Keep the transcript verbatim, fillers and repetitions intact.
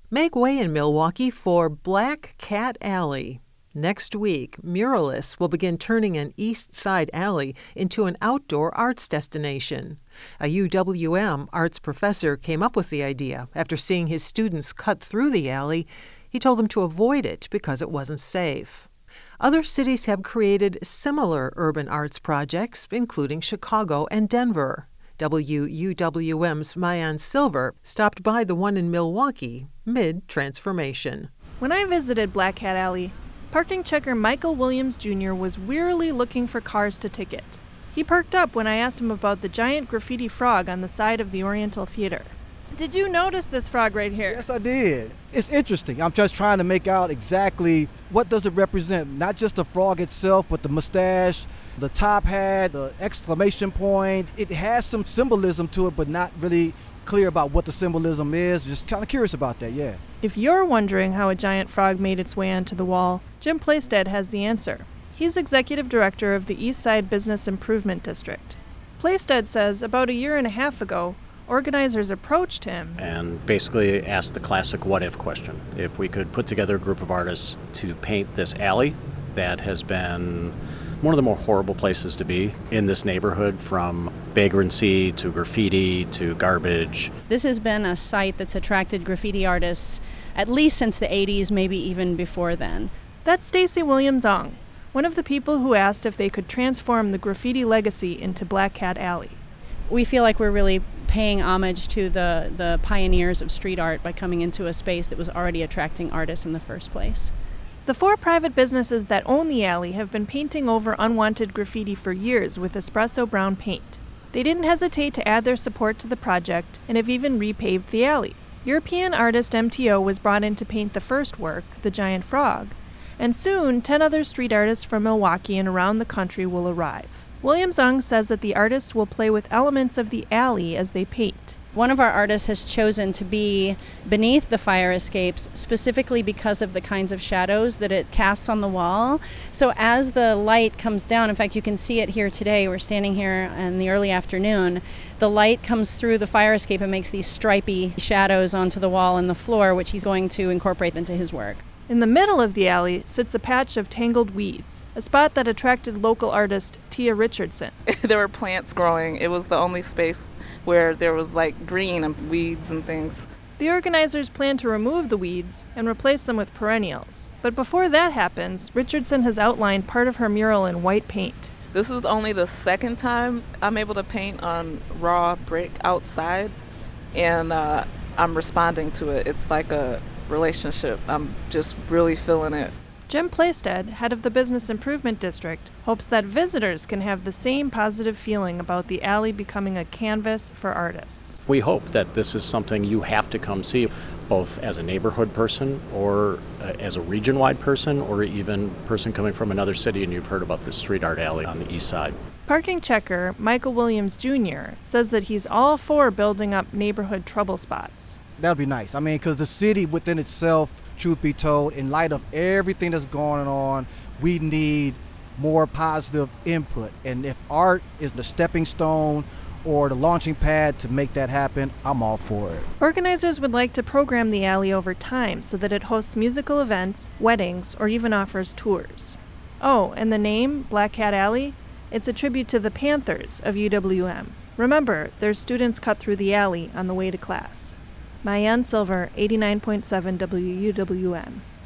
Make way in Milwaukee for Black Cat Alley. Next week, muralists will begin turning an East Side alley into an outdoor arts destination. A U W M arts professor came up with the idea after seeing his students cut through the alley. He told them to avoid it because it wasn't safe. Other cities have created similar urban arts projects, including Chicago and Denver. W U W M's Maayan Silver stopped by the one in Milwaukee mid-transformation. When I visited Black Cat Alley, parking checker Michael Williams Junior was wearily looking for cars to ticket. He perked up when I asked him about the giant graffiti frog on the side of the Oriental Theater. Did you notice this frog right here? Yes, I did. It's interesting. I'm just trying to make out exactly what does it represent. Not just the frog itself, but the mustache, the top hat, the exclamation point. It has some symbolism to it, but not really clear about what the symbolism is. Just kind of curious about that, yeah. If you're wondering how a giant frog made its way onto the wall, Jim Playstead has the answer. He's executive director of the East Side Business Improvement District. Playstead says about a year and a half ago, organizers approached him and basically asked the classic what-if question. If we could put together a group of artists to paint this alley that has been one of the more horrible places to be in this neighborhood, from vagrancy to graffiti to garbage. This has been a site that's attracted graffiti artists at least since the eighties, maybe even before then. That's Stacy Williams-Ong, one of the people who asked if they could transform the graffiti legacy into Black Cat Alley. We feel like we're really paying homage to the, the pioneers of street art by coming into a space that was already attracting artists in the first place. The four private businesses that own the alley have been painting over unwanted graffiti for years with espresso brown paint. They didn't hesitate to add their support to the project and have even repaved the alley. European artist M T O was brought in to paint the first work, the giant frog, and soon ten other street artists from Milwaukee and around the country will arrive. Williams-Ong says that the artists will play with elements of the alley as they paint. One of our artists has chosen to be beneath the fire escapes specifically because of the kinds of shadows that it casts on the wall. So as the light comes down, in fact, you can see it here today. We're standing here in the early afternoon. The light comes through the fire escape and makes these stripy shadows onto the wall and the floor, which he's going to incorporate into his work. In the middle of the alley sits a patch of tangled weeds, a spot that attracted local artist Tia Richardson. There were plants growing. It was the only space where there was like green and weeds and things. The organizers plan to remove the weeds and replace them with perennials. But before that happens, Richardson has outlined part of her mural in white paint. This is only the second time I'm able to paint on raw brick outside, and uh, I'm responding to it. It's like a relationship. I'm just really feeling it. Jim Playstead, head of the Business Improvement District, hopes that visitors can have the same positive feeling about the alley becoming a canvas for artists. We hope that this is something you have to come see, both as a neighborhood person or uh, as a region-wide person, or even person coming from another city and you've heard about this street art alley on the east side. Parking checker Michael Williams Junior says that he's all for building up neighborhood trouble spots. That would be nice. I mean, because the city within itself, truth be told, in light of everything that's going on, we need more positive input. And if art is the stepping stone or the launching pad to make that happen, I'm all for it. Organizers would like to program the alley over time so that it hosts musical events, weddings, or even offers tours. Oh, and the name, Black Cat Alley? It's a tribute to the Panthers of U W M. Remember, their students cut through the alley on the way to class. Maayan Silver, eighty-nine point seven W U W M.